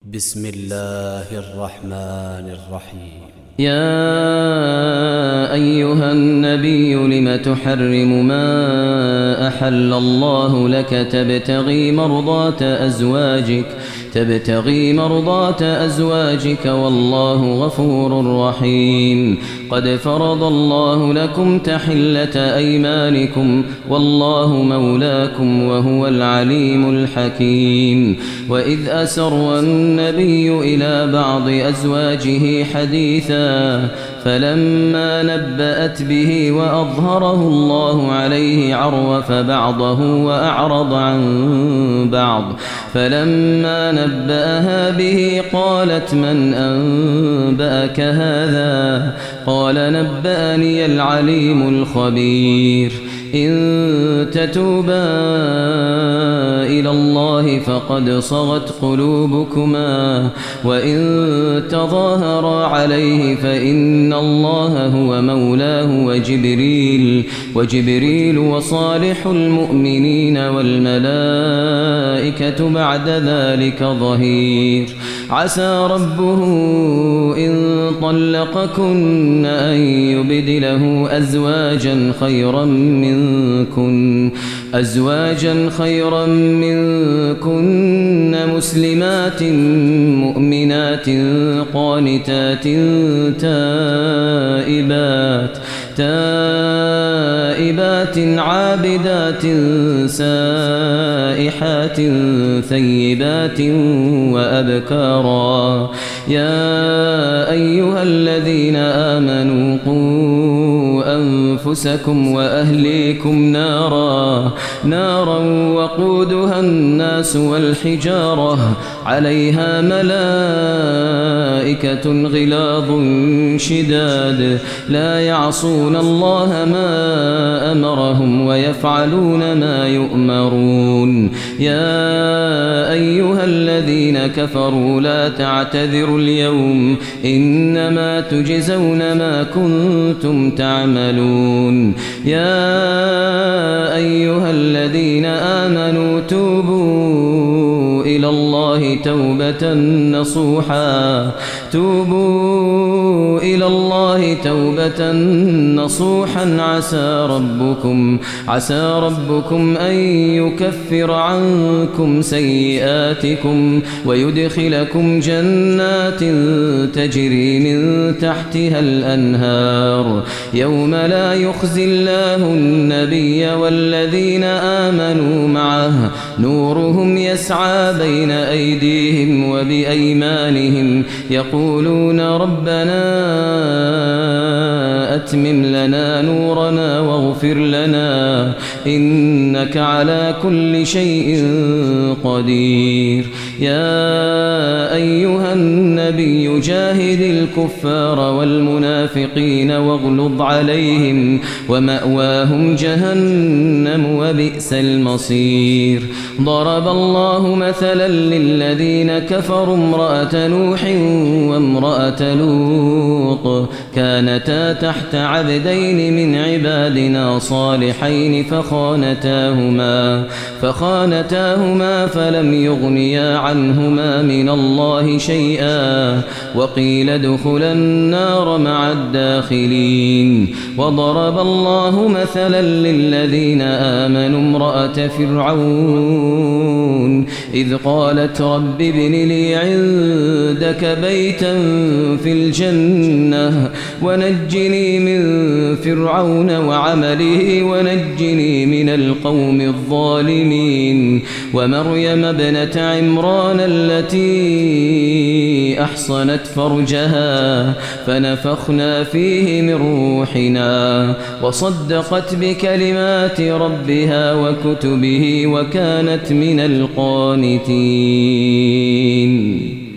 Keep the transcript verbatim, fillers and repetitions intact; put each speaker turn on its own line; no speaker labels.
بسم الله الرحمن الرحيم.
يا أيها النبي لم تحرم ما أحل الله لك تبتغي مرضات أزواجك تبتغي مرضات أزواجك والله غفور رحيم. قد فرض الله لكم تحلة أيمانكم والله مولاكم وهو العليم الحكيم. وإذ أسر النبي إلى بعض أزواجه حديثا فلما نبأت به وأظهره الله عليه عرف بعضه وأعرض عن بعض فلما نبأها به قالت من أنبأك هذا؟ قال نبأني العليم الخبير. إن تتوبا إلى الله فقد صغت قلوبكما وإن تظاهرا عليه فإن الله هو مولاه وجبريل وجبريل وصالح المؤمنين والملائكة بعد ذلك ظهير. عسى ربه إن طلقكن أن يبدله أزواجا خيرا منكن أزواجا خيرا منكن مسلمات مؤمنات قانتات تائبات تائبات عابدات سائحات ثيبات وأبكارا. يا أيها الذين آمنوا قوا أنفسكم وأهليكم نارا نارا وقودها الناس والحجارة عليها ملائكة غلاظ شداد لا يعصون الله ما أمرهم ويفعلون ما يؤمرون. يا أيها الذين كفروا لا تعتذروا اليوم إنما تجزون ما كنتم تعملون. يا أيها الذين آمنوا توبوا إلى الله توبة نصوحا توبوا إلى الله توبة نصوحا عسى ربكم عسى ربكم أن يكفر عنكم سيئاتكم ويدخلكم جنات تجري من تحتها الأنهار يوم لا يخزي الله النبي والذين آمنوا معه نورهم يسعى بين أيديهم وبأيمانهم يقولون ربنا أتمم لنا نورنا واغفر لنا إنك على كل شيء قدير. يا أيها النبي جاهد الكفار والمنافقين واغلظ عليهم ومأواهم جهنم وبئس المصير. ضرب الله مثلا للذين كفروا امرأة نوح وامرأة لوط كانتا تحت عبدين من عبادنا صالحين فخانتاهما فخانتاهما فلم يغنيا عنهما من الله شيئا وقيل ادخلا النار مع الداخلين. وضرب الله مثلا للذين آمنوا امرأة فرعون إذ قالت رب ابن لي عندك بيتا في الجنة ونجني من فرعون وعمله ونجني من القوم الظالمين. ومريم ابنة عمران التي أحصنت فرجها فنفخنا فيه من روحنا وصدقت بكلمات ربها وكتبه وكانت من القانتين.